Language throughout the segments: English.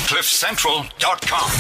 CliffCentral.com.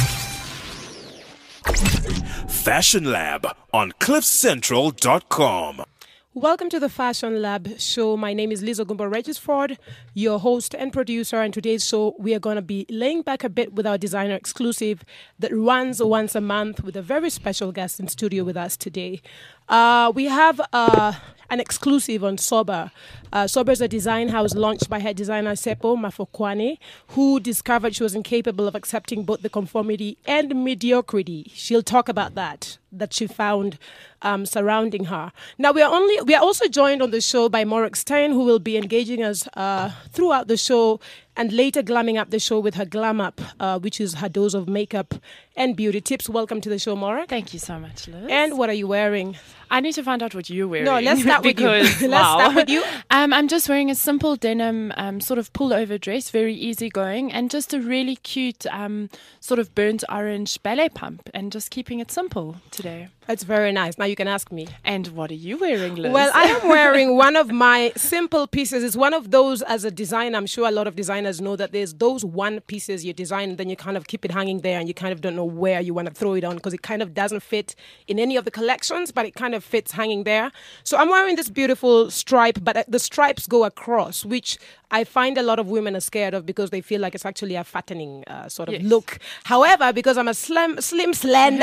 Fashion Lab on CliffCentral.com. Welcome to the Fashion Lab show. My name is Liz Ogumbo Regisford, your host and producer. And today's show, we are going to be laying back a bit with our designer exclusive that runs once a month with a very special guest in studio with us today. We have an exclusive on Sober. Sober is a design house launched by head designer Seppo Mafokwane, who discovered she was incapable of accepting both the conformity and mediocrity. She'll talk about that she found surrounding her. Now, we are also joined on the show by Morag Stein, who will be engaging us throughout the show and later glamming up the show with her Glam Up, which is her dose of makeup and beauty tips. Welcome to the show, Morag. Thank you so much, Liz. And what are you wearing? I need to find out what you're wearing. No, let's start with you. Let's start with you. I'm just wearing a simple denim sort of pull-over dress, very easygoing, and just a really cute sort of burnt orange ballet pump, and just keeping it simple today. That's very nice. Now you can ask me. And what are you wearing, Liz? Well, I am wearing one of my simple pieces. It's one of those, as a designer, I'm sure a lot of designers know that there's those one pieces you design and then you kind of keep it hanging there and you kind of don't know where you want to throw it on because it kind of doesn't fit in any of the collections, but it kind of fits hanging there. So I'm wearing this beautiful stripe, but the stripes go across, which I find a lot of women are scared of because they feel like it's actually a fattening sort of look. However, because I'm a slim slender,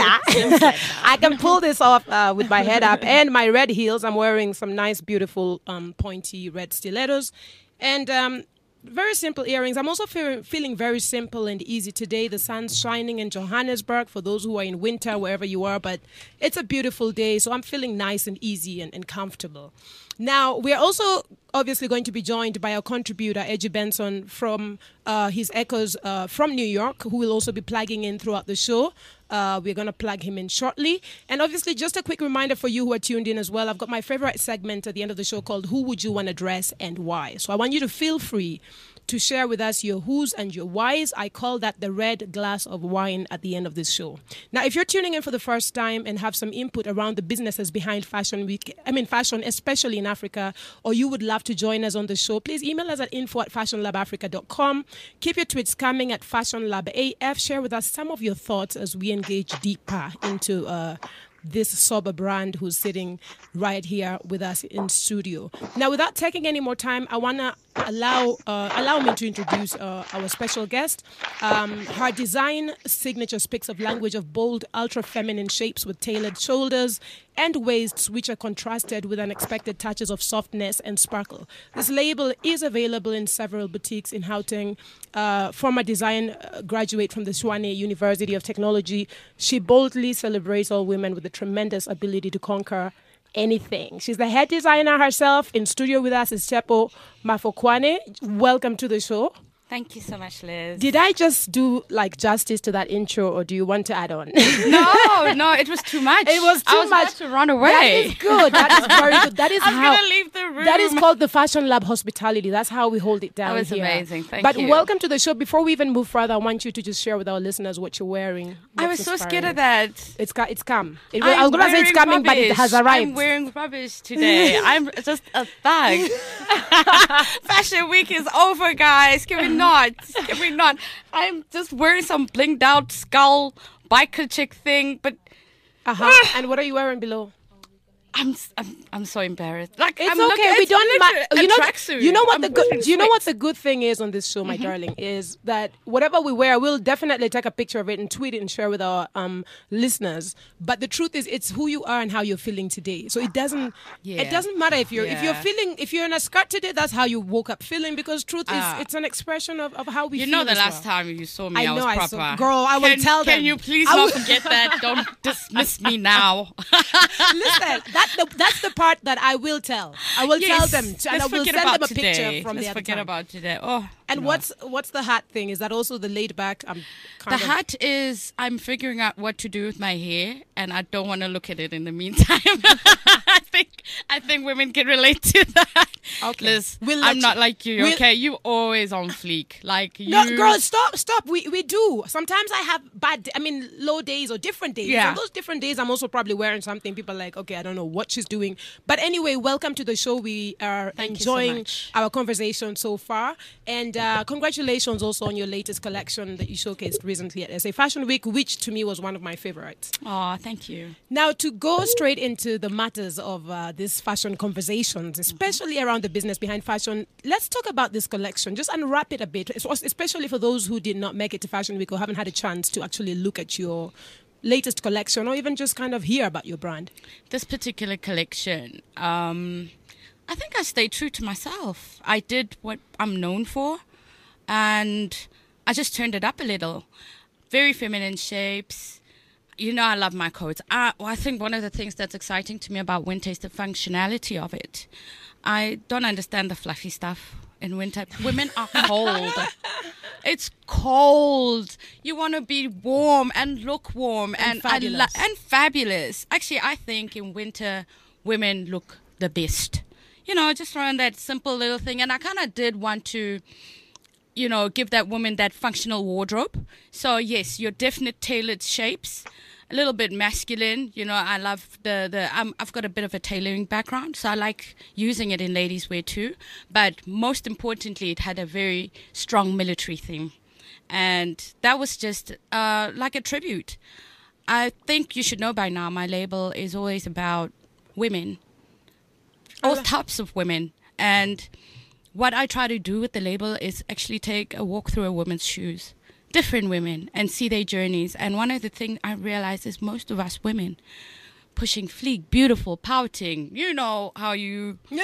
I can pull this off with my head up and my red heels. I'm wearing some nice, beautiful, pointy red stilettos and very simple earrings. I'm also feeling very simple and easy today. The sun's shining in Johannesburg for those who are in winter, wherever you are, but it's a beautiful day, so I'm feeling nice and easy and comfortable. Now, we are also obviously going to be joined by our contributor, Edgy Benson, from his Echoes from New York, who will also be plugging in throughout the show. We're going to plug him in shortly. And obviously, just a quick reminder for you who are tuned in as well, I've got my favorite segment at the end of the show called Who Would You Want to Dress and Why? So I want you to feel free to share with us your who's and your whys. I call that the red glass of wine at the end of this show. Now, if you're tuning in for the first time and have some input around the businesses behind fashion, fashion, especially in Africa, or you would love to join us on the show, please email us at info@fashionlabafrica.com. Keep your tweets coming at fashionlabaf. Share with us some of your thoughts as we engage deeper into this Sober brand who's sitting right here with us in studio. Now, without taking any more time, I want to allow me to introduce our special guest. Her design signature speaks of language of bold, ultra-feminine shapes with tailored shoulders and waists which are contrasted with unexpected touches of softness and sparkle. This label is available in several boutiques in Gauteng. Former design graduate from the Tshwane University of Technology, she boldly celebrates all women with a tremendous ability to conquer anything. She's the head designer herself. In studio with us is Seppo Mafokwane. Welcome to the show. Thank you so much, Liz. Did I just do like justice to that intro, or do you want to add on? No, it was too much. It was too much. About to run away. That is good. That is very good. That is I'm gonna leave the room. That is called the Fashion Lab hospitality. That's how we hold it down. That was here. amazing. Thank but you. But welcome to the show. Before we even move further, I want you to just share with our listeners what you're wearing. I was so scared of that. It's come. I was gonna say it's coming, but it has arrived. I'm wearing rubbish today. I'm just a thug. Fashion week is over, guys. Can we not? I'm just wearing some blinged out skull biker chick thing, but and what are you wearing below? I'm so embarrassed. Like, it's I'm okay. We don't tracksuit. You know what the good thing is on this show, my darling, is that whatever we wear, we'll definitely take a picture of it and tweet it and share with our listeners. But the truth is, it's who you are and how you're feeling today. So it doesn't matter if you're in a skirt today. That's how you woke up feeling. Because truth is, it's an expression of how we feel. You know, the last time you saw me, I was proper. Girl, I will tell them. Can you please not forget that? Don't dismiss me now. Listen, that's the part that I will tell. I will tell them, and I will send them a picture from the other time. Let's forget about today. Oh, and no. what's the hat thing? Is that also the laid back? Hat is I'm figuring out what to do with my hair, and I don't want to look at it in the meantime. I think women can relate to that. Okay. Liz, I'm not like you. Okay, you always on fleek. Like you. No, girl, stop. We do. Sometimes I have low days or different days. Yeah. On those different days, I'm also probably wearing something. People are like, okay, I don't know what she's doing. But anyway, welcome to the show. We are enjoying our conversation so far. And And congratulations also on your latest collection that you showcased recently at SA Fashion Week, which to me was one of my favorites. Oh, thank you. Now, to go straight into the matters of these fashion conversations, especially around the business behind fashion, let's talk about this collection. Just unwrap it a bit, especially for those who did not make it to Fashion Week or haven't had a chance to actually look at your latest collection or even just kind of hear about your brand. This particular collection, I think I stayed true to myself. I did what I'm known for, and I just turned it up a little. Very feminine shapes. You know, I love my coats. I think one of the things that's exciting to me about winter is the functionality of it. I don't understand the fluffy stuff in winter. Women are cold. It's cold. You want to be warm and look warm and fabulous. And fabulous. Actually, I think in winter, women look the best. You know, just around that simple little thing. And I kind of did want to, you know, give that woman that functional wardrobe. So, yes, your definite tailored shapes, a little bit masculine. You know, I love I've got a bit of a tailoring background, so I like using it in ladies' wear too. But most importantly, it had a very strong military theme. And that was just like a tribute. I think you should know by now, my label is always about women. All types of women. And what I try to do with the label is actually take a walk through a woman's shoes, different women, and see their journeys. And one of the things I realize is most of us women pushing fleek, beautiful, pouting, you know how you do.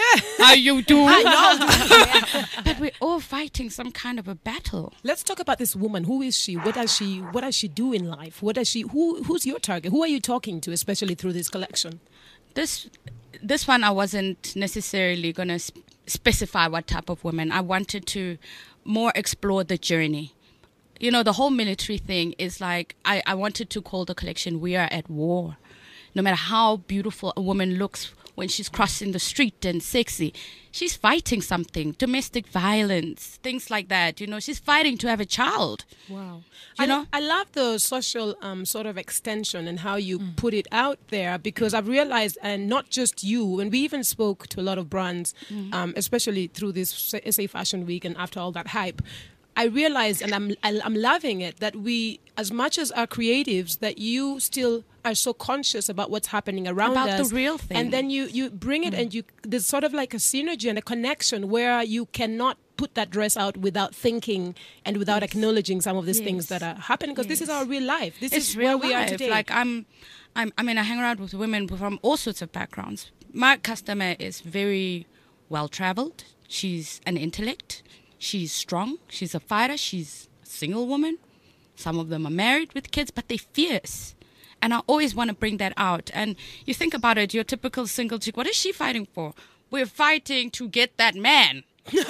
But we're all fighting some kind of a battle. Let's talk about this woman. Who is she? What does she do in life? Who's your target? Who are you talking to, especially through this collection? This one, I wasn't necessarily going to specify what type of woman. I wanted to more explore the journey. You know, the whole military thing is like, I wanted to call the collection, We Are at War. No matter how beautiful a woman looks when she's crossing the street and sexy, she's fighting something, domestic violence, things like that. You know, she's fighting to have a child. Wow. I love the social sort of extension and how you put it out there, because I've realized, and not just you, and we even spoke to a lot of brands, especially through this SA Fashion Week and after all that hype, I realized, and I'm loving it, that we, as much as our creatives, that you still are so conscious about what's happening around us. About the real thing. And then you bring it and there's sort of like a synergy and a connection where you cannot put that dress out without thinking and without acknowledging some of these things that are happening, because this is our real life. This is where we are today. Like I hang around with women from all sorts of backgrounds. My customer is very well traveled. She's an intellect. She's strong. She's a fighter. She's a single woman. Some of them are married with kids, but they're fierce. And I always want to bring that out. And you think about it, your typical single chick, what is she fighting for? We're fighting to get that man. You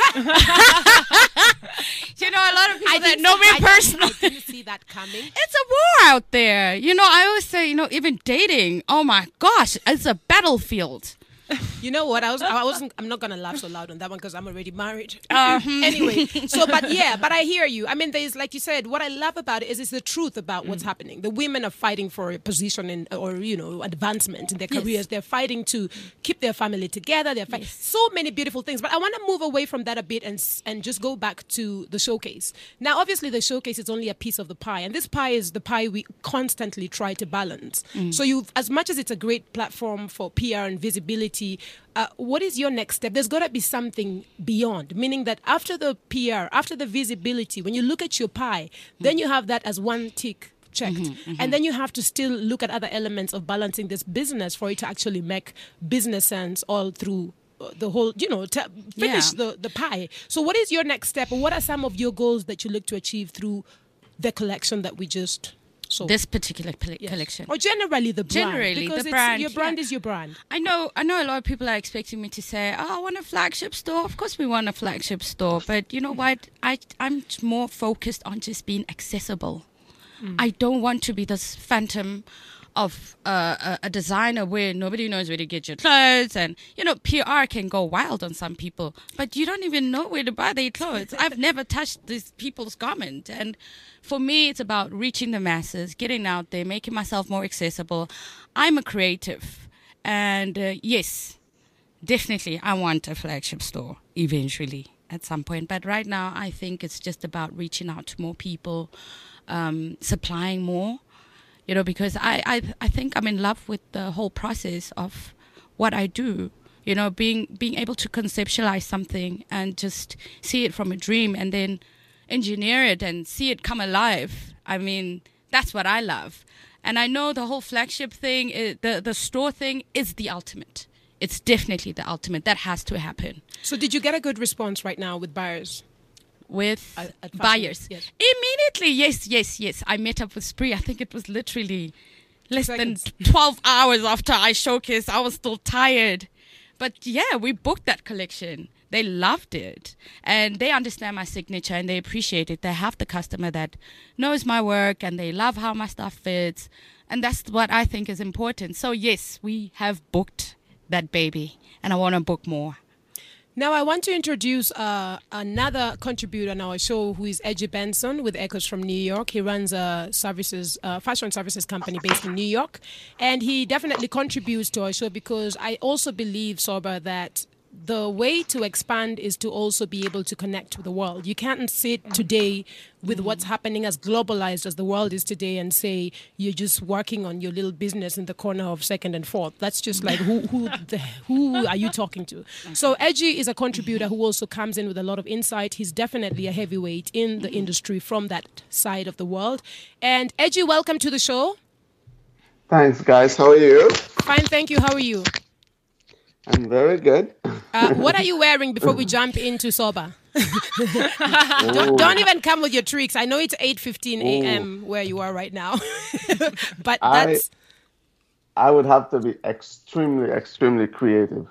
know, a lot of people that know me personally. I didn't see that coming. It's a war out there. You know, I always say, you know, even dating, oh my gosh, it's a battlefield. You know what? I'm not gonna laugh so loud on that one because I'm already married. Anyway, but I hear you. I mean, there's, like you said, what I love about it is it's the truth about what's happening. The women are fighting for a position or advancement in their careers. They're fighting to keep their family together. They're fighting so many beautiful things. But I want to move away from that a bit and just go back to the showcase. Now, obviously, the showcase is only a piece of the pie, and this pie is the pie we constantly try to balance. So as much as it's a great platform for PR and visibility, what is your next step? There's got to be something beyond, meaning that after the PR, after the visibility, when you look at your pie, then you have that as one tick checked. And then you have to still look at other elements of balancing this business for it to actually make business sense all through the whole, to finish the pie. So what is your next step? What are some of your goals that you look to achieve through the collection that we just... So, this particular collection, or generally the brand, because the brand, your brand is your brand. I know a lot of people are expecting me to say, "Oh, I want a flagship store." Of course, we want a flagship store, but you know what? I'm more focused on just being accessible. I don't want to be this phantom of a designer where nobody knows where to get your clothes, and PR can go wild on some people, but you don't even know where to buy their clothes. I've never touched these people's garment, and for me it's about reaching the masses, getting out there, making myself more accessible. I'm a creative, and yes, definitely I want a flagship store eventually. at some point. But right now, I think it's just about reaching out to more people, supplying more, because I think I'm in love with the whole process of what I do. Being able to conceptualize something and just see it from a dream and then engineer it and see it come alive. I mean, that's what I love. And I know the whole flagship thing, the store thing is the ultimate. It's definitely the ultimate. That has to happen. So did you get a good response right now with buyers? With At buyers? yes. Immediately, yes. I met up with Spree. I think it was literally less Seconds. than 12 hours after I showcased. I was still tired. But yeah, we booked that collection. They loved it. And they understand my signature and they appreciate it. They have the customer that knows my work and they love how my stuff fits. And that's what I think is important. So yes, we have booked that baby. And I want to book more. Now, I want to introduce another contributor on our show who is Edgy Benson with Echoes from New York. He runs a fashion services company based in New York. And he definitely contributes to our show because I also believe, Soba, that the way to expand is to also be able to connect with the world. You can't sit today with what's happening as globalized as the world is today and say you're just working on your little business in the corner of Second and Fourth. That's just like who are you talking to? So Edgy is a contributor who also comes in with a lot of insight. He's definitely a heavyweight in the industry from that side of the world. And Edgy, welcome to the show. Thanks, guys. How are you? Fine, thank you. How are you? I'm very good. What are you wearing before we jump into Soba? Don't even come with your tricks. I know it's 8:15 a.m. where you are right now, but that's. I would have to be extremely, extremely creative.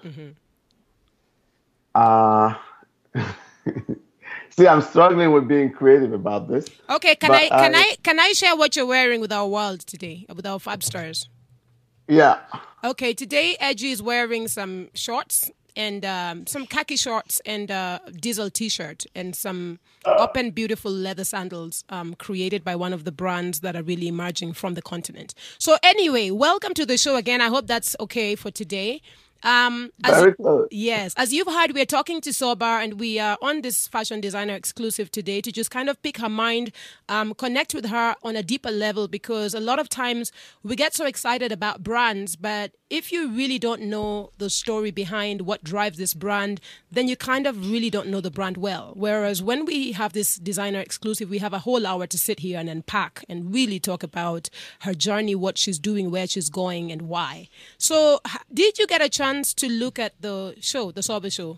See, I'm struggling with being creative about this. Okay, can I share what you're wearing with our world today, with our Fab Stars? Yeah. Okay, today Edgy is wearing some shorts and some khaki shorts and diesel t-shirt and some up and beautiful leather sandals created by one of the brands that are really emerging from the continent. So anyway, welcome to the show again. I hope that's okay for today. Very close. Yes, as you've heard, we're talking to Soba and we are on this fashion designer exclusive today to just kind of pick her mind, connect with her on a deeper level, because a lot of times we get so excited about brands, but if you really don't know the story behind what drives this brand, then you kind of really don't know the brand well. Whereas when we have this designer exclusive, we have a whole hour to sit here and unpack and really talk about her journey, what she's doing, where she's going, and why. So did you get a chance to look at the show, the Soba show?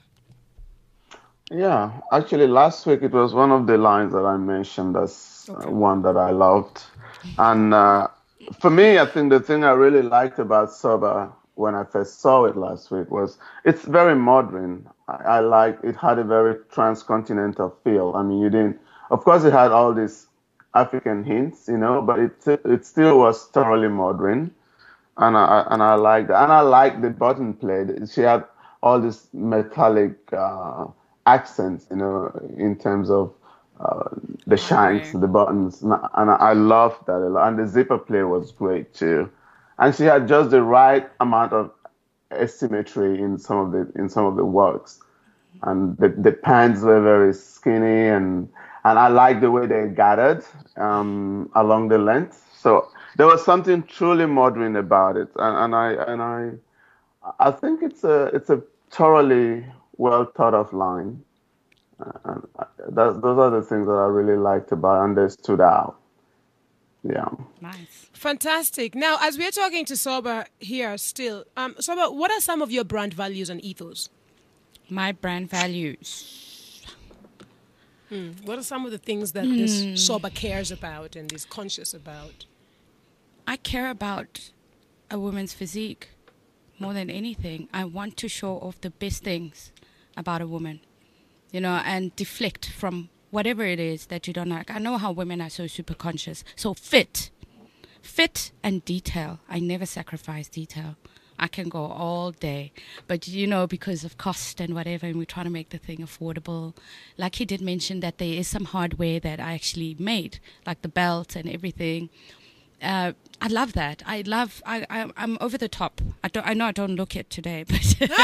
Yeah, actually, last week it was one of the lines that I mentioned as one that I loved. And for me, I think the thing I really liked about Soba when I first saw it last week was it's very modern. I like it had a very transcontinental feel. I mean, of course, it had all these African hints, but it still was thoroughly modern. And I like that. And I like the button play. She had all these metallic accents, in terms of the shanks, the buttons, and I loved that a lot. And the zipper play was great too. And she had just the right amount of asymmetry in some of the works. And the pants were very skinny, and I like the way they gathered along the length. So there was something truly modern about it, and I think it's a thoroughly well thought of line. And those are the things that I really liked about it, and they stood out. Yeah. Nice. Fantastic. Now, as we're talking to Soba here still, Soba, what are some of your brand values and ethos? My brand values. What are some of the things that this Soba cares about and is conscious about? I care about a woman's physique more than anything. I want to show off the best things about a woman, and deflect from whatever it is that you don't like. I know how women are so super conscious. So fit and detail. I never sacrifice detail. I can go all day. But, because of cost and whatever, and we're trying to make the thing affordable. Like he did mention that there is some hardware that I actually made, like the belt and everything. I love that. I'm over the top. I know I don't look it today, but but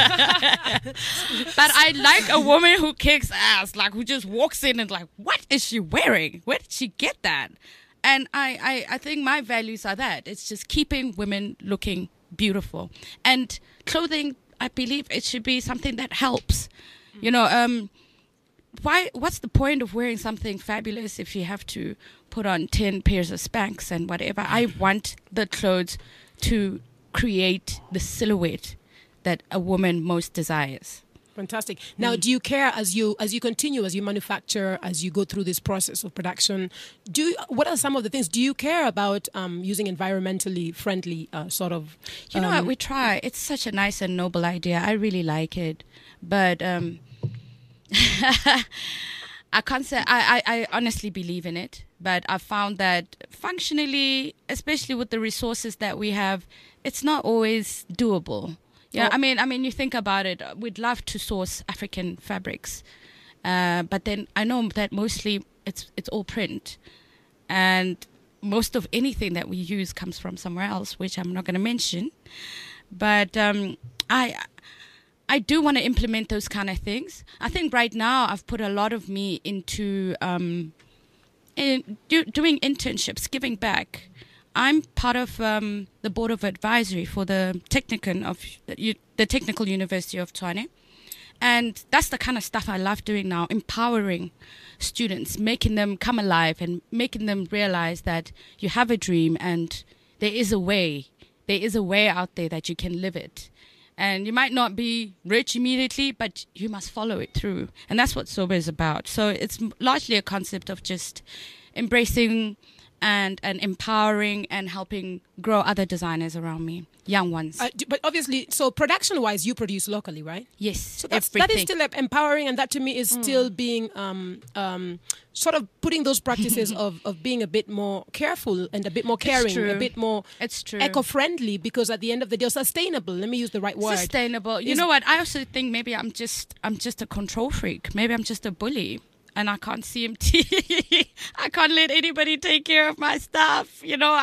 I like a woman who kicks ass, like who just walks in and like, what is she wearing? Where did she get that? And I think my values are that. It's just keeping women looking beautiful. And clothing, I believe it should be something that helps. You know, what's the point of wearing something fabulous if you have to put on 10 pairs of Spanx and whatever? I want the clothes to create the silhouette that a woman most desires. Fantastic. Now, do you care as you continue, as you manufacture, as you go through this process of production? What are some of the things? Do you care about using environmentally friendly sort of? You know what? We try. It's such a nice and noble idea. I really like it, but I can't say I honestly believe in it. But I found that functionally, especially with the resources that we have, it's not always doable. Yeah, I mean, you think about it. We'd love to source African fabrics, but then I know that mostly it's all print, and most of anything that we use comes from somewhere else, which I'm not going to mention. But I do want to implement those kind of things. I think right now I've put a lot of me into doing internships, giving back. I'm part of the board of advisory for the Technical University of Tshwane. And that's the kind of stuff I love doing now, empowering students, making them come alive and making them realize that you have a dream and there is a way. There is a way out there that you can live it. And you might not be rich immediately, but you must follow it through. And that's what Sober is about. So it's largely a concept of just embracing and empowering and helping grow other designers around me, young ones. But obviously, so production-wise, you produce locally, right? Yes, so that is still empowering, and that to me is still being sort of putting those practices of being a bit more careful and a bit more caring, a bit more eco-friendly, because at the end of the day, sustainable. Let me use the right word. Sustainable. You know what? I also think maybe I'm just a control freak. Maybe I'm just a bully. And I can't CMT. I can't let anybody take care of my stuff. You know,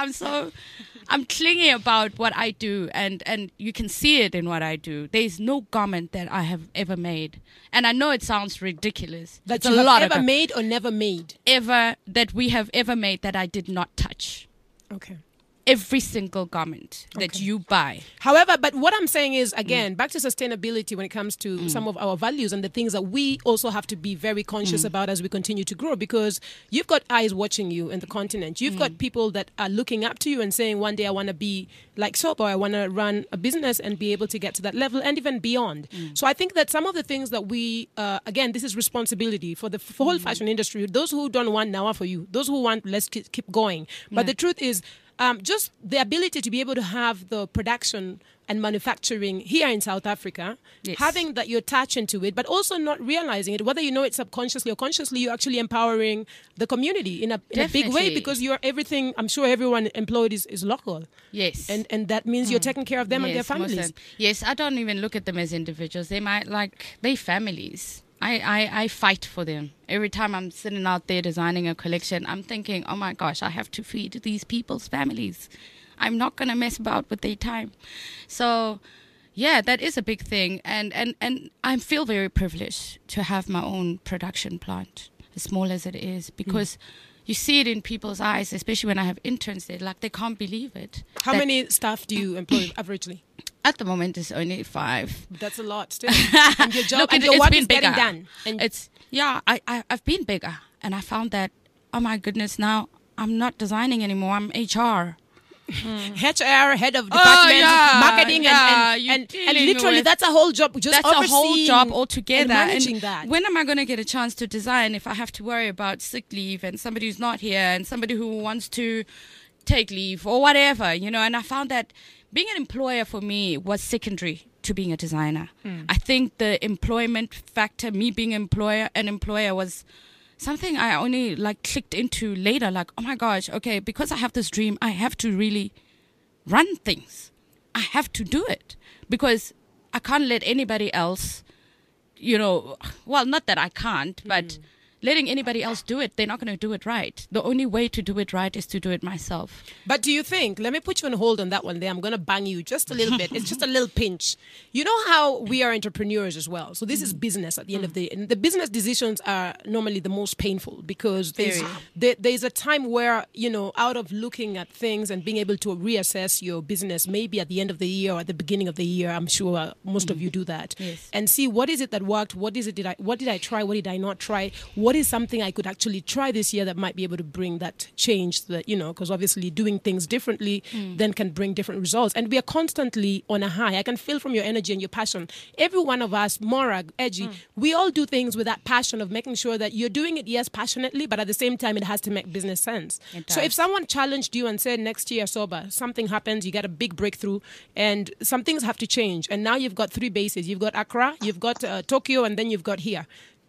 I'm clingy about what I do, and you can see it in what I do. There's no garment that I have ever made, and I know it sounds ridiculous. That you have ever made or never made? That we have ever made that I did not touch. Okay. Every single garment that you buy. However, but what I'm saying is, again, back to sustainability when it comes to some of our values and the things that we also have to be very conscious about as we continue to grow, because you've got eyes watching you in the continent. You've got people that are looking up to you and saying, one day I want to be like Sober, I want to run a business and be able to get to that level and even beyond. So I think that some of the things that we, again, this is responsibility for the whole fashion industry. Those who don't want, now are for you. Those who want, let's keep going. But the truth is, just the ability to be able to have the production and manufacturing here in South Africa, having that you're attached into it, but also not realizing it, whether you know it subconsciously or consciously, you're actually empowering the community in a big way, because you're everything. I'm sure everyone employed is local. Yes. And that means you're taking care of them and their families. Yes, I don't even look at them as individuals. They might they families. I fight for them. Every time I'm sitting out there designing a collection, I'm thinking, oh my gosh, I have to feed these people's families. I'm not going to mess about with their time. So, yeah, that is a big thing. And I feel very privileged to have my own production plant, as small as it is, because you see it in people's eyes, especially when I have interns there, like they can't believe it. How many staff do you employ averagely? At the moment, it's only 5. That's a lot still. And your job and your work is getting done. And I've been bigger, and I found that, oh my goodness, now I'm not designing anymore. I'm HR. HR, head of department, marketing, and literally that's a whole job. Just that's a whole job altogether. And managing that. When am I going to get a chance to design if I have to worry about sick leave and somebody who's not here and somebody who wants to take leave or whatever, you know? And I found that being an employer for me was secondary to being a designer. I think the employment factor, me being an employer was something I only clicked into later. Like, oh my gosh, okay, because I have this dream, I have to really run things. I have to do it because I can't let anybody else, you know, well, not that I can't, but letting anybody else do it, they're not going to do it right. The only way to do it right is to do it myself. But do you think, let me put you on hold on that one there. I'm going to bang you just a little bit. It's just a little pinch. You know how we are entrepreneurs as well. So this is business at the end of the day. And the business decisions are normally the most painful because there's a time where, out of looking at things and being able to reassess your business, maybe at the end of the year or at the beginning of the year, I'm sure most of you do that. Yes. And see what is it that worked, what did I try, what did I not try, what is something I could actually try this year that might be able to bring that change that, because obviously doing things differently then can bring different results. And we are constantly on a high. I can feel from your energy and your passion. Every one of us, Morag, Edgy, we all do things with that passion of making sure that you're doing it, yes, passionately, but at the same time, it has to make business sense. So if someone challenged you and said next year, Soba, something happens, you get a big breakthrough and some things have to change. And now you've got 3 bases. You've got Accra, you've got Tokyo, and then you've got here.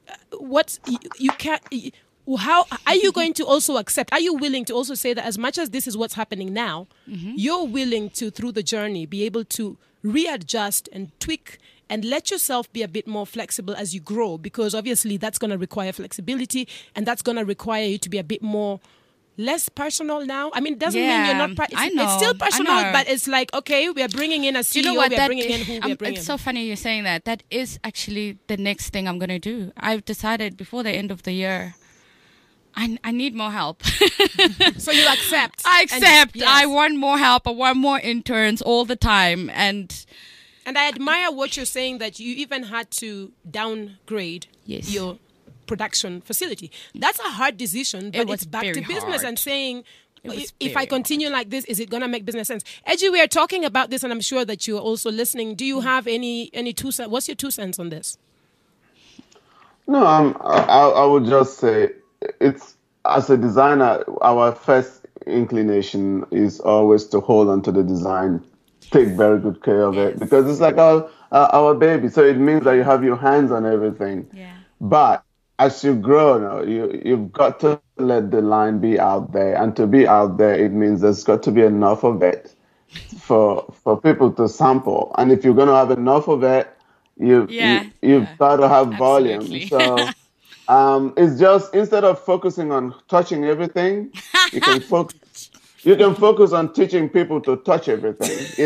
How are you going to also accept? Are you willing to also say that as much as this is what's happening now, you're willing to, through the journey, be able to readjust and tweak and let yourself be a bit more flexible as you grow? Because obviously that's going to require flexibility and that's going to require you to be a bit more less personal now. I mean, it doesn't mean you're not. It's still personal, but it's like, okay, we are bringing in a CEO. We are bringing in who we are bringing. It's so funny you're saying that. That is actually the next thing I'm going to do. I've decided before the end of the year, I need more help. So you accept? I accept. Yes. I want more help. I want more interns all the time. And I admire what you're saying, that you even had to downgrade your production facility. That's a hard decision, but it's back to business and saying, if I continue like this, is it going to make business sense? Edgy, we are talking about this, and I'm sure that you're also listening. Do you have any 2 cents? What's your 2 cents on this? No, I would just say it's, as a designer, our first inclination is always to hold on to the design, take very good care of it, because it's like our baby. So it means that you have your hands on everything. Yeah. But as you grow, you've got to let the line be out there. And to be out there, it means there's got to be enough of it for people to sample. And if you're going to have enough of it, you've got to have volume. So it's just, instead of focusing on touching everything, you can focus on teaching people to touch everything,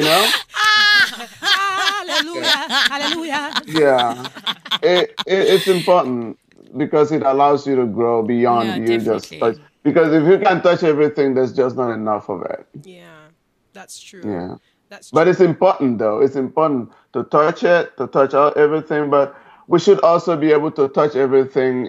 Hallelujah. Yeah. It's important, because it allows you to grow beyond you just touch. Because if you can touch everything, there's just not enough of it. Yeah, that's true. Yeah. That's true. But it's important, though. It's important to touch it, to touch everything. But we should also be able to touch everything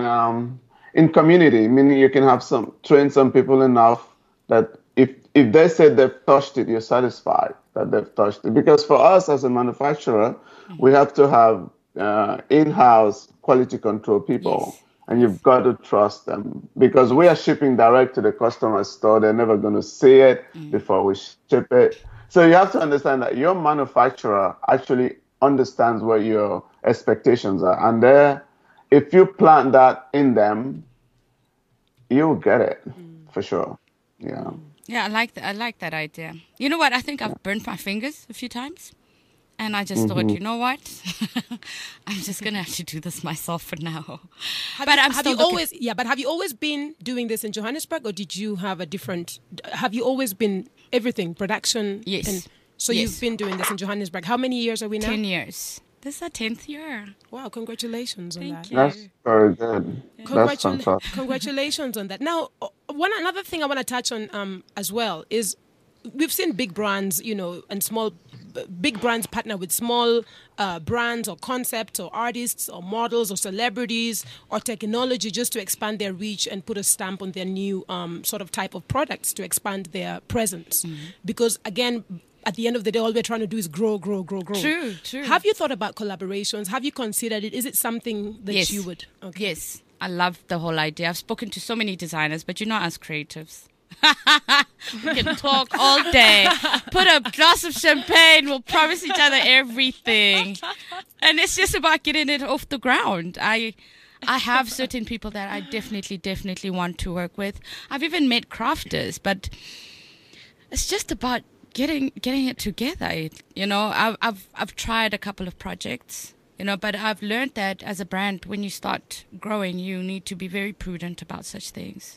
in community. Meaning you can have train some people enough that if they say they've touched it, you're satisfied that they've touched it. Because for us as a manufacturer, we have to have in-house quality control people, and you've got to trust them, because we are shipping direct to the customer store. They're never going to see it before we ship it. So you have to understand that your manufacturer actually understands what your expectations are, and if you plant that in them, you'll get it for sure. Yeah, I like that idea. You know what? I think I've burnt my fingers a few times. And I just thought, you know what? I'm just going to have to do this myself for now. Have you always been doing this in Johannesburg, or did you have have you always been everything, production? Yes. You've been doing this in Johannesburg. How many years are we now? 10 years. This is our 10th year. Wow, congratulations on that. That's very good. That's fantastic. Congratulations on that. Now, another thing I want to touch on as well is, we've seen big brands, and big brands partner with small brands or concepts or artists or models or celebrities or technology just to expand their reach and put a stamp on their new sort of type of products to expand their presence. Because again, at the end of the day, all we're trying to do is grow. True. Have you thought about collaborations? Have you considered it? Is it something that you would? Okay. Yes, I love the whole idea. I've spoken to so many designers, but us creatives, we can talk all day. Put a glass of champagne. We'll promise each other everything, and it's just about getting it off the ground. I have certain people that I definitely want to work with. I've even met crafters, but it's just about getting it together. I've tried a couple of projects. But I've learned that as a brand, when you start growing, you need to be very prudent about such things.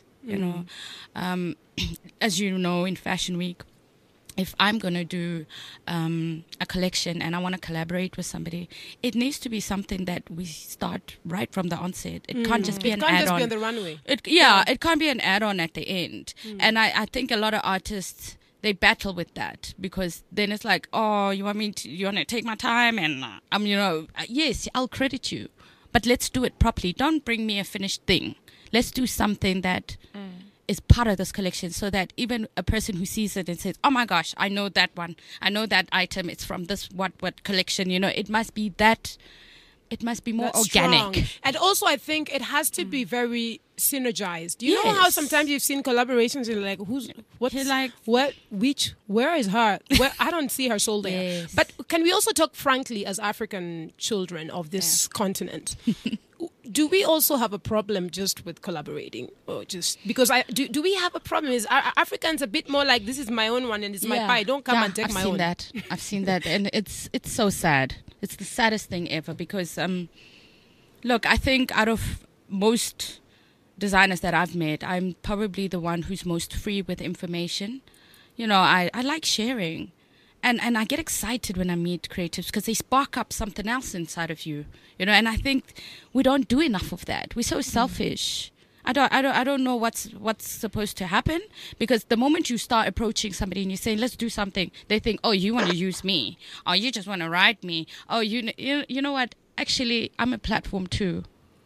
As you know, in Fashion Week, if I'm going to do a collection and I want to collaborate with somebody, it needs to be something that we start right from the onset. It can't just be an add-on. It can't just be on the runway. It can't be an add-on at the end. And I think a lot of artists, they battle with that, because then it's like, oh, you want to take my time? And yes, I'll credit you, but let's do it properly. Don't bring me a finished thing. Let's do something that is part of this collection, so that even a person who sees it and says, oh my gosh, I know that one, I know that item, it's from this what collection, it must be that, it must be more That's organic. strong. And also I think it has to be very synergized. You know how sometimes you've seen collaborations and like, where is her? I don't see her soul there. Yes. But can we also talk frankly as African children of this continent? Do we also have a problem just with collaborating, or just because do we have a problem? Are Africans a bit more like, this is my own one and it's my pie, don't come and take my own? I've seen that, and it's so sad. It's the saddest thing ever, because look, I think out of most designers that I've met, I'm probably the one who's most free with information. I like sharing. And I get excited when I meet creatives, because they spark up something else inside of you, and I think we don't do enough of that. We're so selfish. I don't know what's supposed to happen, because the moment you start approaching somebody and you say, let's do something, they think, oh, you want to use me, or you just want to write me, oh, you know what, actually I'm a platform too.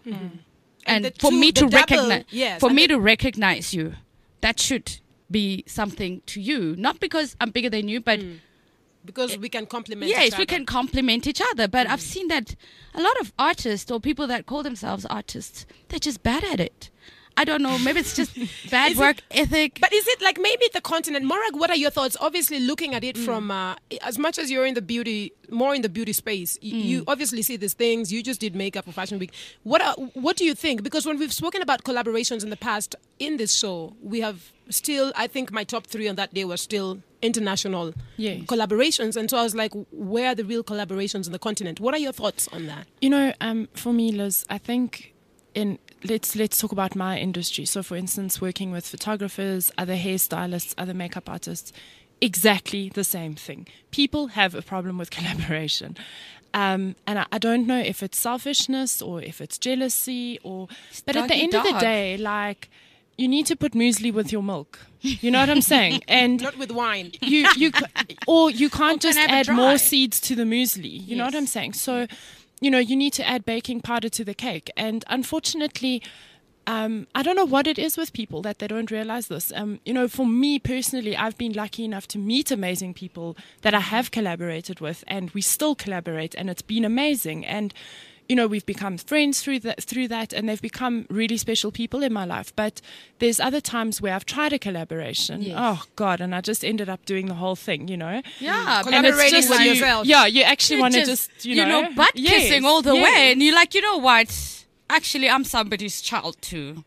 And for me to recognize you, that should be something to you, not because I'm bigger than you, but because we can complement each yes, other. we can complement each other. But I've seen that a lot of artists, or people that call themselves artists, they're just bad at it. I don't know, maybe it's just bad work ethic. But is it like maybe the continent? Morag, what are your thoughts? Obviously, looking at it from as much as you're in the beauty space, you obviously see these things. You just did makeup for Fashion Week. What do you think? Because when we've spoken about collaborations in the past in this show, we have still, I think my top 3 on that day were still international collaborations. And so I was like, where are the real collaborations in the continent? What are your thoughts on that? For me, Liz, I think let's talk about my industry. So, for instance, working with photographers, other hairstylists, other makeup artists, exactly the same thing. People have a problem with collaboration. And I don't know if it's selfishness or if it's jealousy, but at the end of the day, like, you need to put muesli with your milk. You know what I'm saying? And not with wine. You can't just add more seeds to the muesli. You know what I'm saying? So, you need to add baking powder to the cake. And unfortunately, I don't know what it is with people that they don't realize this. For me personally, I've been lucky enough to meet amazing people that I have collaborated with, and we still collaborate, and it's been amazing. And we've become friends through that, and they've become really special people in my life. But there's other times where I've tried a collaboration. Yes. Oh, God, and I just ended up doing the whole thing, Yeah, collaborating with yourself. Yeah, you actually want to just, butt kissing all the way. And you're like, you know what? Actually, I'm somebody's child too.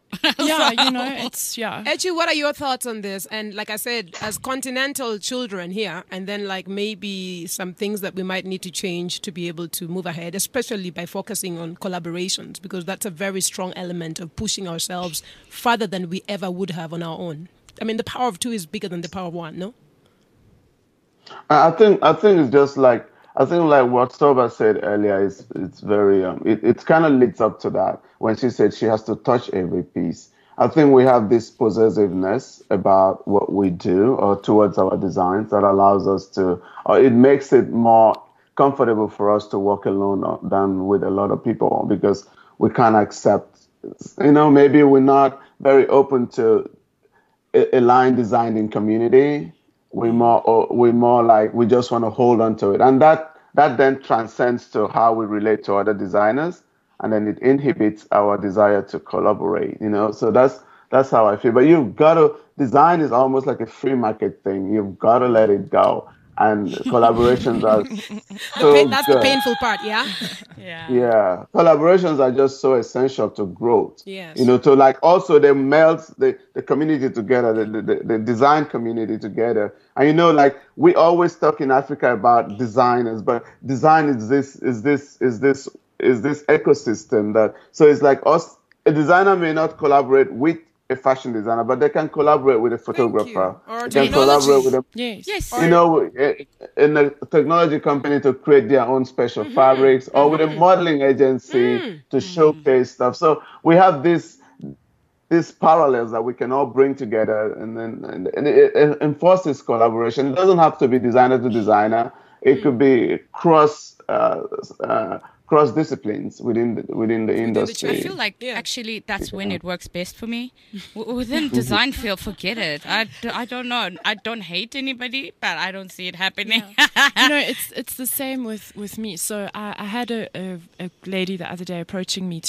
Echi, what are your thoughts on this? And like I said, as continental children here, and then like maybe some things that we might need to change to be able to move ahead, especially by focusing on collaborations, because that's a very strong element of pushing ourselves further than we ever would have on our own. I mean, the power of 2 is bigger than the power of 1, no? I think it's just like, I think like what Soba said earlier it's very it kind of leads up to that when she said she has to touch every piece. I think we have this possessiveness about what we do or towards our designs that allows us to, or it makes it more comfortable for us to work alone than with a lot of people, because we can't accept, maybe we're not very open to a line designed in community. We're more like we just want to hold on to it, and that then transcends to how we relate to other designers, and then it inhibits our desire to collaborate. So that's how I feel. But design is almost like a free market thing. You've got to let it go, and collaborations are that's the painful part, yeah. Yeah, collaborations are just so essential to growth. Yes. To like also they melt the community together, the design community together. And like we always talk in Africa about designers, but design is this is this ecosystem that, so it's like us, a designer may not collaborate with a fashion designer, but they can collaborate with a photographer. Or they can collaborate with a, Yes. you know, in a technology company to create their own special fabrics, or with a modeling agency to showcase stuff. So we have these parallels that we can all bring together, and it enforces collaboration. It doesn't have to be designer to designer. It could be cross disciplines within the industry. I feel like actually that's when it works best for me. Within design field, forget it. I don't know. I don't hate anybody, but I don't see it happening. You know, it's the same with me. So I had a lady the other day approaching me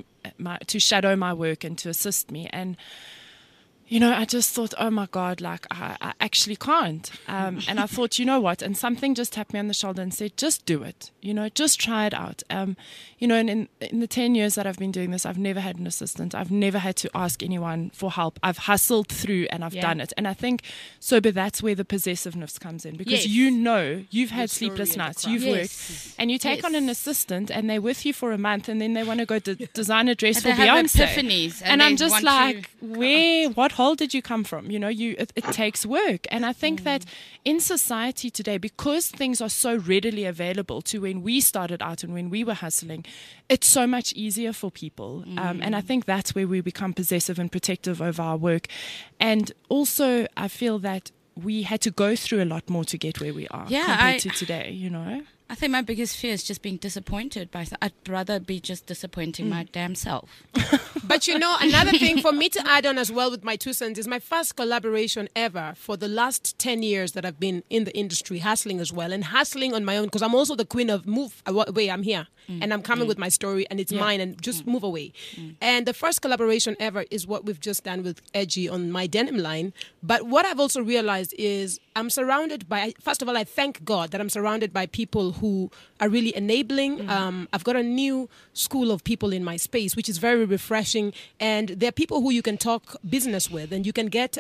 to shadow my work and to assist me, and you know, I just thought, oh my God, like I actually can't. And I thought, you know what? And something just tapped me on the shoulder and said, just do it. You know, just try it out. You know, and in the 10 years that I've been doing this, I've never had an assistant. I've never had to ask anyone for help. I've hustled through and I've done it. And I think, but that's where the possessiveness comes in, because you know, you've had sleepless nights, you've worked, and you take on an assistant and they're with you for a month, and then they want to go to design a dress for Beyonce. Epiphanies, and I'm just like, what hole did you come from? You know, it takes work. And I think that in society today, because things are so readily available to when we started out and when we were hustling, it's so much easier for people. And I think that's where we become possessive and protective over our work. And also, I feel that we had to go through a lot more to get where we are compared to today, you know? I think my biggest fear is just being disappointed I'd rather be just disappointing my damn self. But you know, another thing for me to add on as well with my 2 cents is my first collaboration ever for the last 10 years that I've been in the industry, hustling as well, and hustling on my own, because I'm also the queen of move away, I'm here, and I'm coming with my story, and it's mine, and just move away. And the first collaboration ever is what we've just done with Edgy on my denim line. But what I've also realized is I'm surrounded by, first of all, I thank God that I'm surrounded by people who are really enabling. I've got a new school of people in my space, which is very refreshing. And there are people who you can talk business with, and you can get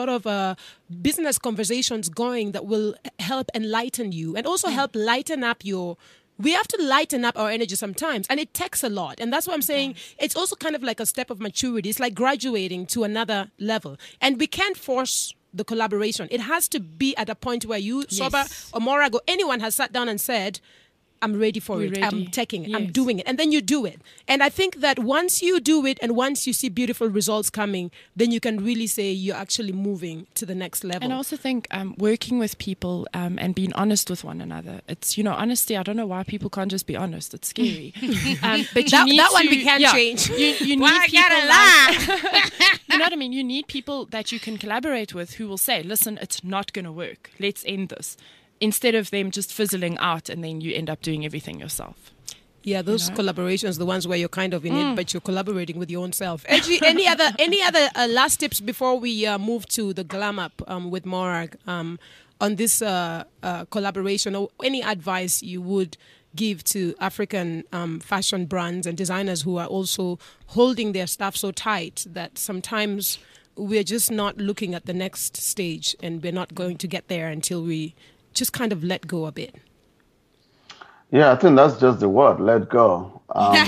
business conversations going that will help enlighten you, and also help lighten up we have to lighten up our energy sometimes, and it takes a lot. And that's what I'm saying. It's also kind of like a step of maturity. It's like graduating to another level. And we can't force the collaboration. It has to be at a point where you, Soba or Morago, anyone has sat down and said, I'm ready for it. I'm taking it. I'm doing it. And then you do it. And I think that once you do it and once you see beautiful results coming, then you can really say you're actually moving to the next level. And I also think working with people and being honest with one another. It's, you know, honesty, I don't know why people can't just be honest. It's scary. But you need that one we can't change. You need people you know what I mean? You need people that you can collaborate with who will say, listen, it's not going to work. Let's end this. Instead of them just fizzling out and then you end up doing everything yourself. Yeah, those collaborations, the ones where you're kind of in it, but you're collaborating with your own self. Edgy, any other last tips before we move to the glam up with Morag on this collaboration, or any advice you would give to African fashion brands and designers who are also holding their stuff so tight that sometimes we're just not looking at the next stage, and we're not going to get there until we just kind of let go a bit? Yeah, I think that's just the word, let go.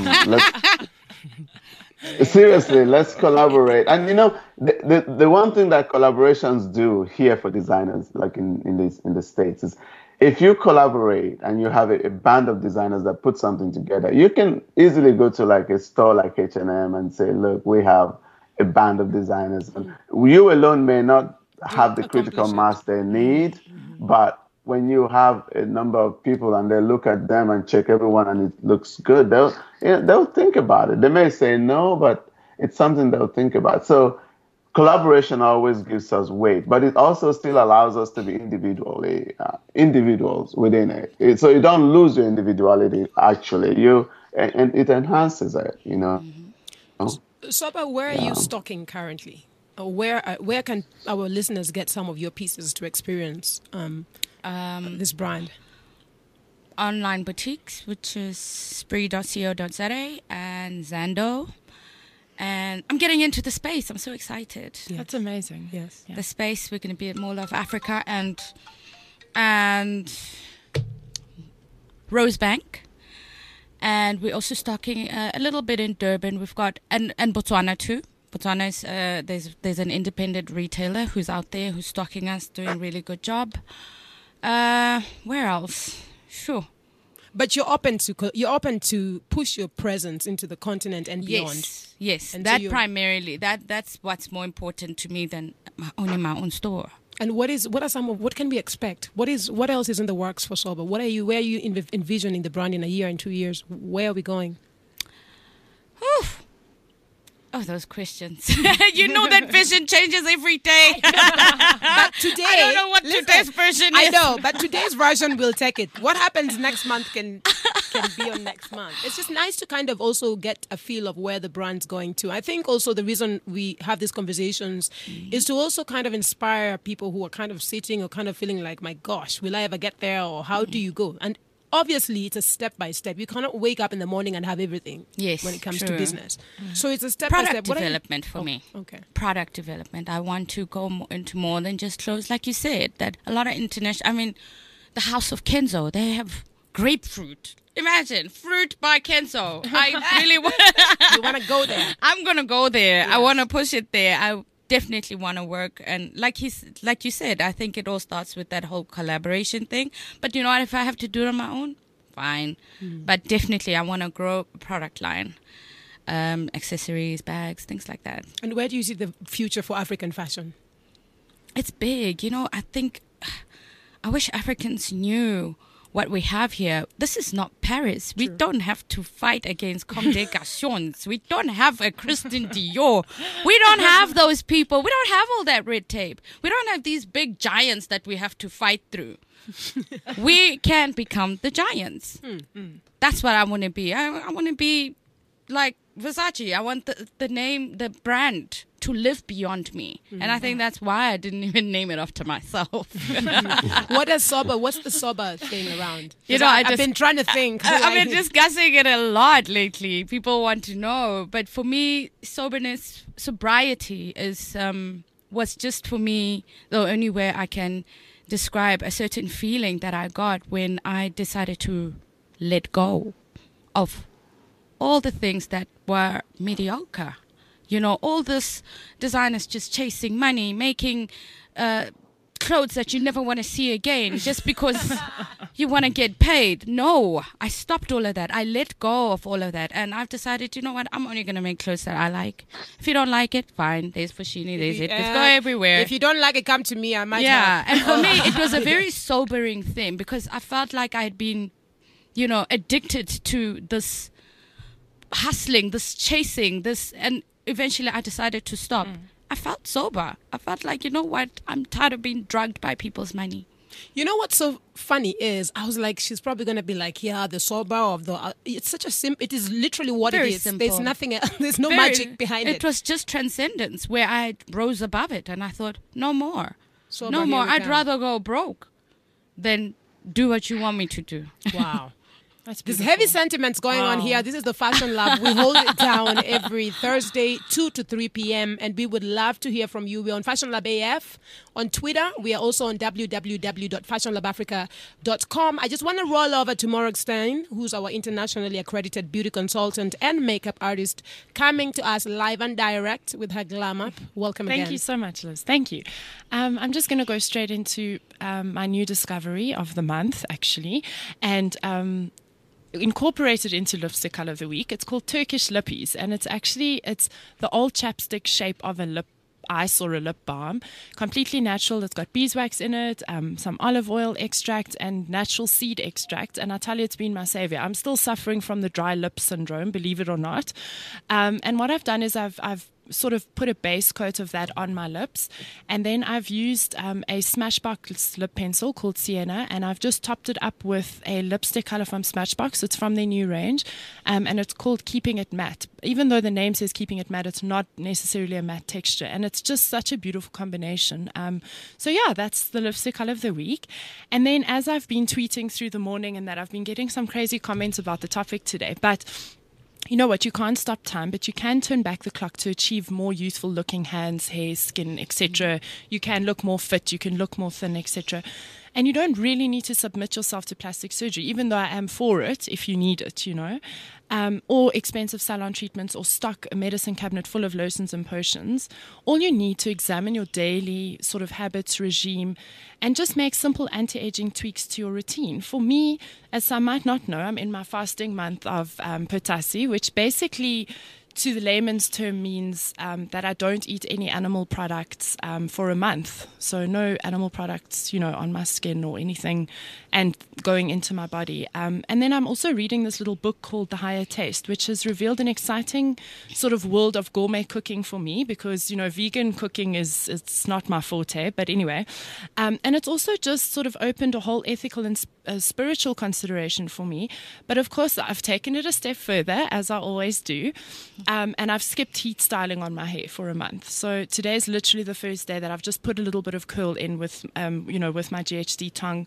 Seriously, let's collaborate. And you know, the one thing that collaborations do here for designers, like in the States, is if you collaborate and you have a band of designers that put something together, you can easily go to like a store like H&M and say, look, we have a band of designers. And you alone may not have the critical mass they need, but when you have a number of people and they look at them and check everyone and it looks good, they'll think about it. They may say no, but it's something they'll think about. So collaboration always gives us weight, but it also still allows us to be individuals within it. So you don't lose your individuality, actually. And it enhances it, you know. Soba, where are you stocking currently? Where can our listeners get some of your pieces to experience this brand? Online boutiques, which is spree.co.za and Zando. And I'm getting into the space. I'm so excited. Yes. That's amazing. Yes. The space, we're going to be at Mall of Africa and Rosebank. And we're also stocking a little bit in Durban. We've got, and Botswana too. Botswana is, there's an independent retailer who's out there who's stocking us, doing a really good job. Where else? Sure. But you're open to push your presence into the continent and beyond. Yes. And that so primarily, that's what's more important to me than owning my own store. And what can we expect? What else is in the works for Sober? Where are you envisioning the brand in a year and 2 years? Where are we going? Oh, those questions. You know that vision changes every day. But today, I don't know what today's version is. I know, but today's version will take it. What happens next month can be on next month. It's just nice to kind of also get a feel of where the brand's going to. I think also the reason we have these conversations is to also kind of inspire people who are kind of sitting or kind of feeling like, my gosh, will I ever get there? Or how do you go? And obviously, it's a step by step. You cannot wake up in the morning and have everything when it comes to business. So it's a step by step. Product development for me. Okay. Product development. I want to go into more than just clothes. Like you said, that a lot of international, the House of Kenzo, they have grapefruit. Imagine, fruit by Kenzo. I really want You want to go there. I'm going to go there. Yes. I want to push it there. I definitely want to work, and like you said, I think it all starts with that whole collaboration thing. But you know what, if I have to do it on my own, fine. But definitely I want to grow a product line, accessories, bags, things like that. And where do you see the future for African fashion? It's big. I think I wish Africans knew what we have here. This is not Paris. We don't have to fight against Comme des Garçons. We don't have a Christian Dior. We don't have those people. We don't have all that red tape. We don't have these big giants that we have to fight through. We can become the giants. That's what I want to be. I want to be like Versace. I want the name, the brand to live beyond me. And I think that's why I didn't even name it after myself. What's the Sober thing around? I've been trying to think. I've been discussing it a lot lately. People want to know. But for me, sobriety was just for me the only way I can describe a certain feeling that I got when I decided to let go of all the things that were mediocre. All this designers just chasing money, making clothes that you never want to see again just because you want to get paid. No, I stopped all of that. I let go of all of that. And I've decided, you know what, I'm only going to make clothes that I like. If you don't like it, fine. There's Foschini, there's it. Let's go everywhere. If you don't like it, come to me. I might help. And for me, it was a very sobering thing because I felt like I had been, addicted to this hustling, this chasing, this, and eventually I decided to stop. I felt sober. I felt like, you know what? I'm tired of being drugged by people's money. You know what's so funny is I was like, she's probably going to be like, yeah, the sober of the... it's such a simple... It is literally what very it is. Simple. There's nothing else. There's no magic behind it. It was just transcendence where I rose above it and I thought, no more. Sober, no more. I'd rather go broke than do what you want me to do. Wow. There's heavy sentiments going on here. This is the Fashion Lab. We hold it down every Thursday, 2 to 3 p.m. And we would love to hear from you. We're on Fashion Lab AF on Twitter. We are also on www.fashionlabafrica.com. I just want to roll over to Morag Stein, who's our internationally accredited beauty consultant and makeup artist, coming to us live and direct with her glam up. Welcome again. Thank you so much, Liz. Thank you. I'm just going to go straight into my new discovery of the month, actually. And... incorporated into Lipstick Color of the Week. It's called Turkish Lippies, and it's the old chapstick shape of a lip ice or a lip balm. Completely natural. It's got beeswax in it, some olive oil extract and natural seed extract. And I tell you, it's been my savior. I'm still suffering from the dry lip syndrome, believe it or not. And what I've done is I've sort of put a base coat of that on my lips, and then I've used a Smashbox lip pencil called Sienna, and I've just topped it up with a lipstick color from Smashbox. It's from their new range, and it's called Keeping It Matte. Even though the name says Keeping It Matte, it's not necessarily a matte texture, and it's just such a beautiful combination. So yeah, that's the lipstick color of the week. And then as I've been tweeting through the morning and that, I've been getting some crazy comments about the topic today, but you know what? You can't stop time, but you can turn back the clock to achieve more youthful looking hands, hair, skin, etc. You can look more fit, you can look more thin, etc. And you don't really need to submit yourself to plastic surgery, even though I am for it if you need it, or expensive salon treatments, or stock a medicine cabinet full of lotions and potions. All you need to examine your daily sort of habits, regime, and just make simple anti-aging tweaks to your routine. For me, as some might not know, I'm in my fasting month of Potasi, which basically, to the layman's term, means that I don't eat any animal products for a month. So no animal products, on my skin or anything and going into my body. And then I'm also reading this little book called The Higher Taste, which has revealed an exciting sort of world of gourmet cooking for me because, vegan cooking it's not my forte. But anyway, and it's also just sort of opened a whole ethical and spiritual consideration for me. But of course, I've taken it a step further, as I always do. And I've skipped heat styling on my hair for a month. So today's literally the first day that I've just put a little bit of curl in with, with my GHD tongue.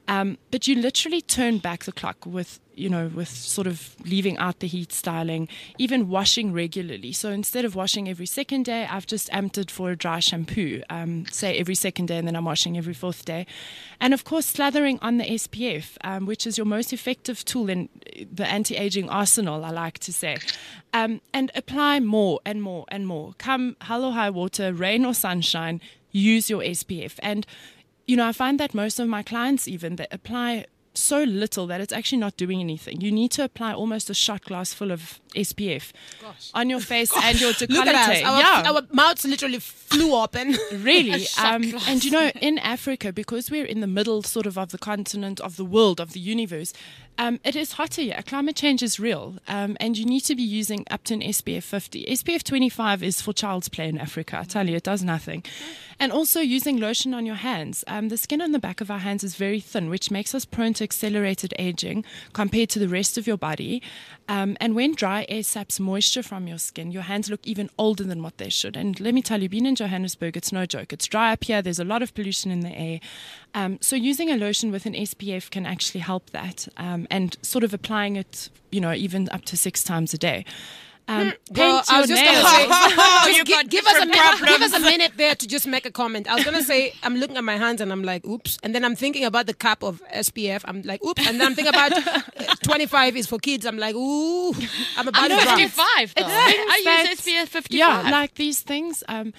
But you literally turn back the clock with sort of leaving out the heat styling, even washing regularly. So instead of washing every second day, I've just amped it for a dry shampoo, say every second day, and then I'm washing every fourth day. And of course, slathering on the SPF, which is your most effective tool in the anti-aging arsenal, I like to say. And apply more and more and more. Come hell or high water, rain or sunshine, use your SPF. And, I find that most of my clients even, that apply so little that it's actually not doing anything. You need to apply almost a shot glass full of SPF on your face and your décolleté. Look at us. Our mouths literally flew open. Really. And in Africa, because we're in the middle sort of the continent, of the world, of the universe, it is hotter here. Climate change is real. And you need to be using up to an SPF 50. SPF 25 is for child's play in Africa. I tell you, it does nothing. And also using lotion on your hands. The skin on the back of our hands is very thin, which makes us prone to accelerated aging compared to the rest of your body. And when dry air saps moisture from your skin, your hands look even older than what they should. And let me tell you, being in Johannesburg, it's no joke. It's dry up here. There's a lot of pollution in the air. So using a lotion with an SPF can actually help that. And sort of applying it, even up to 6 times a day. Paint your nails. Give us a minute there to just make a comment. I was going to say, I'm looking at my hands and I'm like, oops. And then I'm thinking about the cap of SPF. I'm like, oops. And then I'm thinking about 25 is for kids. I'm like, ooh. I'm about to drop. 55 though. I use SPF 55. Yeah, like these things, and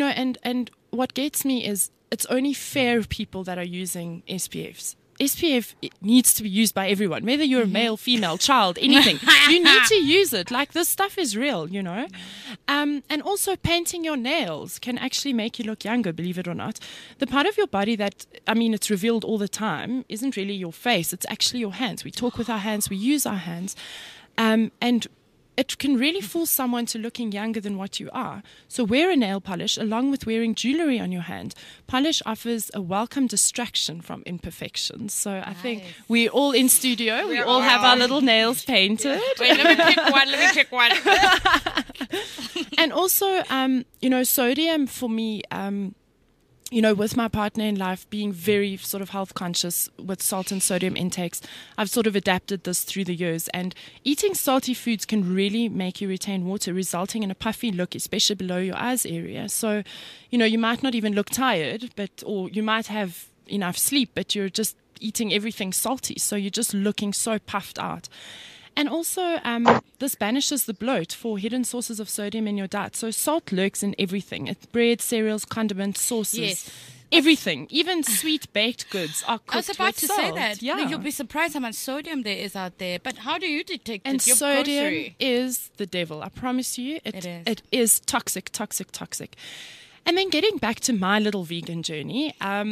what gets me is it's only fair people that are using SPFs. SPF needs to be used by everyone, whether you're a male, female, child, anything. You need to use it. Like, this stuff is real, And also painting your nails can actually make you look younger, believe it or not. The part of your body that, it's revealed all the time, isn't really your face. It's actually your hands. We talk with our hands. We use our hands. And it can really fool someone to looking younger than what you are. So wear a nail polish along with wearing jewelry on your hand. Polish offers a welcome distraction from imperfections. So I think we're all in studio. We all have our little nails painted. Wait, let me pick one. And also, sodium for me, with my partner in life being very sort of health conscious with salt and sodium intakes, I've sort of adapted this through the years. And eating salty foods can really make you retain water, resulting in a puffy look, especially below your eyes area. So, you might not even look tired, or you might have enough sleep, but you're just eating everything salty. So you're just looking so puffed out. And also, this banishes the bloat for hidden sources of sodium in your diet. So salt lurks in everything. Bread, cereals, condiments, sauces. Yes. Everything, even sweet baked goods are cooked with salt. I was about to say that. Yeah. You'll be surprised how much sodium there is out there. But how do you detect and it? Your sodium grocery is the devil. I promise you. It is toxic, toxic, toxic. And then getting back to my little vegan journey,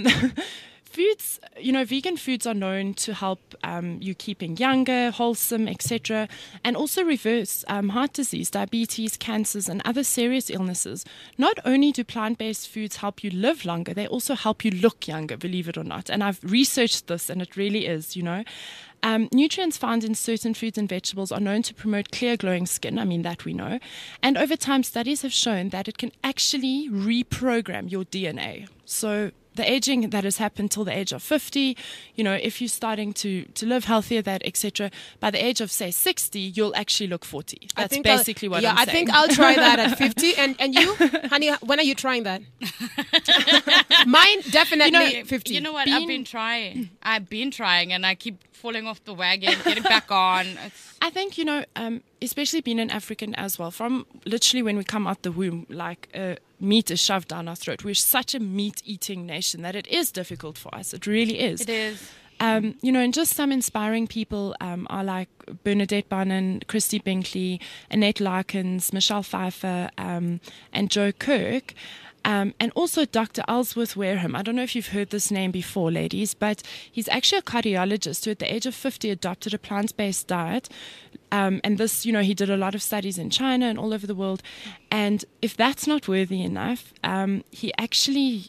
foods, vegan foods are known to help you keeping younger, wholesome, etc., and also reverse heart disease, diabetes, cancers, and other serious illnesses. Not only do plant-based foods help you live longer, they also help you look younger, believe it or not. And I've researched this, and it really is, Nutrients found in certain foods and vegetables are known to promote clear, glowing skin. That we know. And over time, studies have shown that it can actually reprogram your DNA. So the aging that has happened till the age of 50, if you're starting to live healthier, that etc., by the age of say 60, you'll actually look 40. That's basically what I'm saying. I think I'll try that at 50. And you, honey, when are you trying that? Mine definitely 50. You know what? I've been trying, and I keep falling off the wagon, getting back on. I think, especially being an African as well, from literally when we come out the womb, like meat is shoved down our throat. We're such a meat-eating nation that it is difficult for us. It really is. It is. And just some inspiring people are like Bernadette Bannon, Christy Binkley, Annette Larkins, Michelle Pfeiffer, and Joe Kirk. And also Dr. Ellsworth Wareham. I don't know if you've heard this name before, ladies, but he's actually a cardiologist who at the age of 50 adopted a plant-based diet. And this, he did a lot of studies in China and all over the world. And if that's not worthy enough, he actually,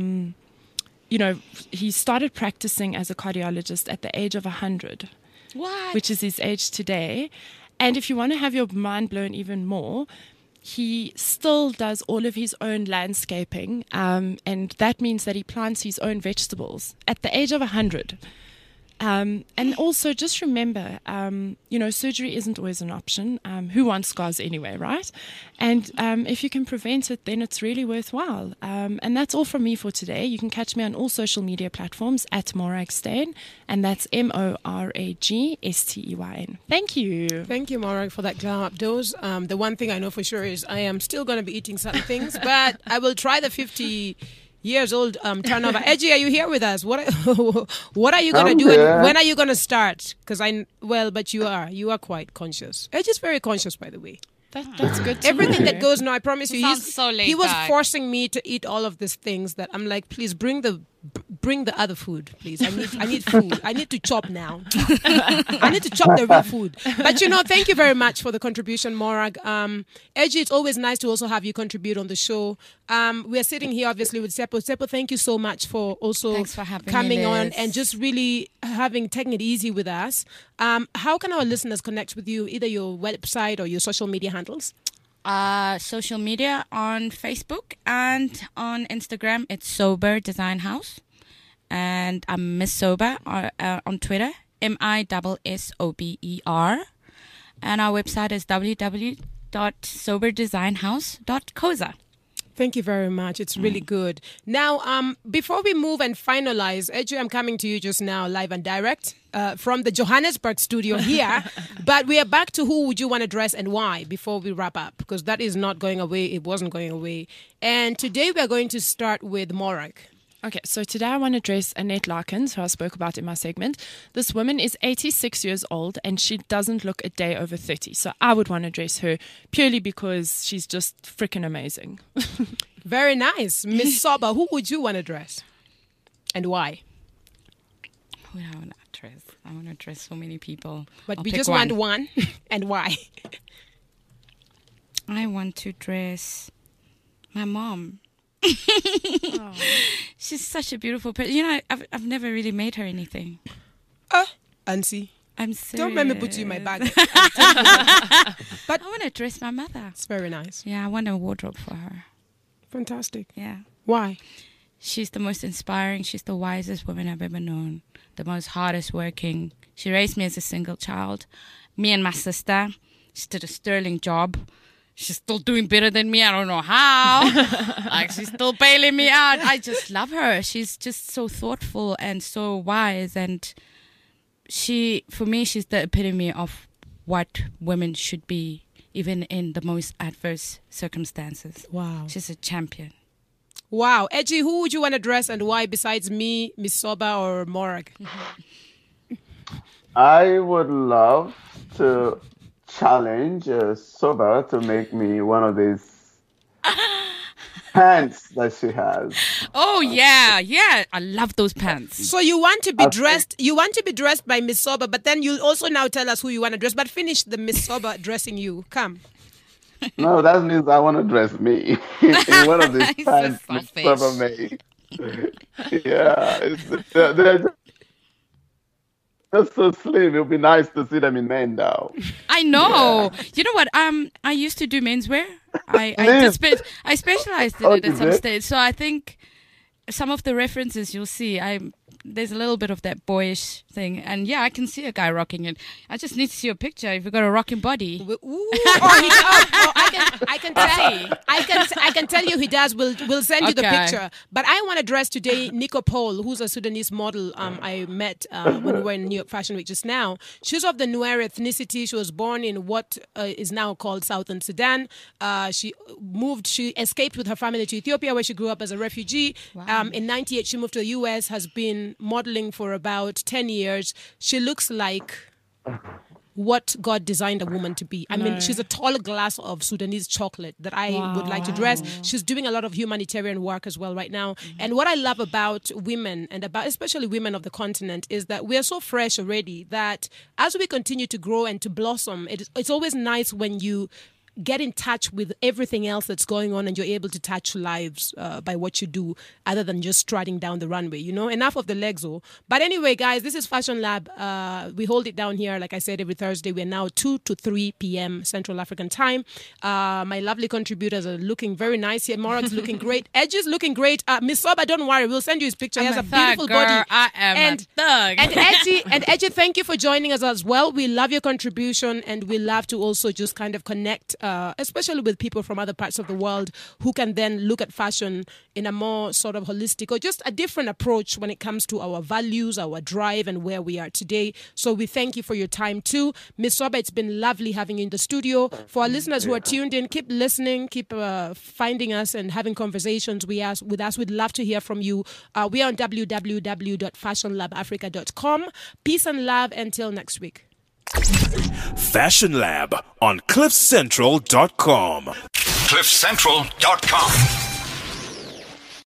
he started practicing as a cardiologist at the age of 100. What? Which is his age today. And if you want to have your mind blown even more, he still does all of his own landscaping, and that means that he plants his own vegetables at the age of 100. And also just remember, surgery isn't always an option. Who wants scars anyway, right? And if you can prevent it, then it's really worthwhile. And that's all from me for today. You can catch me on all social media platforms at Morag Steyn, and that's MORAGSTEYN. Thank you. Thank you, Morag, for that glow up dose. The one thing I know for sure is I am still going to be eating certain things, but I will try the 50 years old turnover. Edgy, are you here with us? What are you going to do? And when are you going to start? Because but you are quite conscious. Edgy's very conscious, by the way. That's good. Everything that goes now, I promise you, he was forcing me to eat all of these things that I'm like, please bring the other food, please. I need food. I need to chop now. I need to chop the real food. But thank you very much for the contribution, Morag. Edgy, it's always nice to also have you contribute on the show. We're sitting here obviously with Seppo. Seppo, thank you so much for also coming on and just really taking it easy with us. How can our listeners connect with you, either your website or your social media handles? Social media on Facebook and on Instagram, it's Sober Design House, and I'm Miss Sober on Twitter, MISSOBER, and our website is www.soberdesignhouse.coza. Thank you very much. It's really good. Now, before we move and finalize, Edgy, I'm coming to you just now, live and direct from the Johannesburg studio here. But we are back to who would you want to dress and why before we wrap up, because that is not going away. It wasn't going away. And today we are going to start with Morag. Okay, so today I want to dress Annette Larkins, who I spoke about in my segment. This woman is 86 years old and she doesn't look a day over 30. So I would want to dress her purely because she's just freaking amazing. Very nice. Miss Soba, who would you want to dress and why? Who would I want to dress? I want to dress so many people. But we just want one and why? I want to dress my mom. She's such a beautiful person. I've never really made her anything. Auntie, I'm serious. Don't let me put you in my bag. But I want to dress my mother. It's very nice. Yeah, I want a wardrobe for her. Fantastic. Yeah. Why? She's the most inspiring. She's the wisest woman I've ever known. The most hardest working. She raised me as a single child. Me and my sister. She did a sterling job. She's still doing better than me. I don't know how. She's still bailing me out. I just love her. She's just so thoughtful and so wise. And for me, she's the epitome of what women should be, even in the most adverse circumstances. Wow. She's a champion. Wow. Edgy, who would you want to dress and why besides me, Miss Soba or Morag? I would love to challenge Soba to make me one of these pants that she has. Oh yeah, I love those pants. So you want to be dressed? You want to be dressed by Miss Soba, but then you'll also now tell us who you want to dress. But finish the Miss Soba dressing you. Come. No, that means I want to dress me in one of these pants Miss Soba made. Yeah, they're just so slim. It would be nice to see them in men now. I know. Yeah. You know what? I used to do menswear. I specialized in it at some stage. So I think some of the references you'll see, there's a little bit of that boyish thing, and yeah, I can see a guy rocking it. I just need to see a picture if you've got a rocking body. I can tell you he does. We'll send you the picture. But I want to address today Nico Paul, who's a Sudanese model I met when we were in New York Fashion Week just now. She's of the Nuer ethnicity. She was born in what is now called Southern Sudan. She escaped with her family to Ethiopia, where she grew up as a refugee. Wow. In 98, she moved to the U.S., has been modeling for about 10 years. She looks like what God designed a woman to be. I mean, she's a tall glass of Sudanese chocolate that I would like to dress. She's doing a lot of humanitarian work as well right now. Mm-hmm. And what I love about women, and about especially women of the continent, is that we are so fresh already that as we continue to grow and to blossom, it's always nice when you get in touch with everything else that's going on and you're able to touch lives by what you do, other than just striding down the runway, you know. Enough of the legs, oh. But anyway, guys, this is Fashion Lab. We hold it down here, like I said, every Thursday. We're now 2 to 3 p.m. Central African time. My lovely contributors are looking very nice here. Morag's looking great. Edge is looking great. Miss Soba, don't worry, we'll send you his picture. He has a beautiful body. I am a thug. And Edgy, thank you for joining us as well. We love your contribution, and we love to also just kind of connect, especially with people from other parts of the world who can then look at fashion in a more sort of holistic or just a different approach when it comes to our values, our drive, and where we are today. So we thank you for your time too. Ms. Soba, it's been lovely having you in the studio. For our listeners who are tuned in, keep listening, keep finding us and having conversations with us. We'd love to hear from you. We are on www.fashionlabafrica.com. Peace and love until next week. Fashion Lab on CliffCentral.com. CliffCentral.com.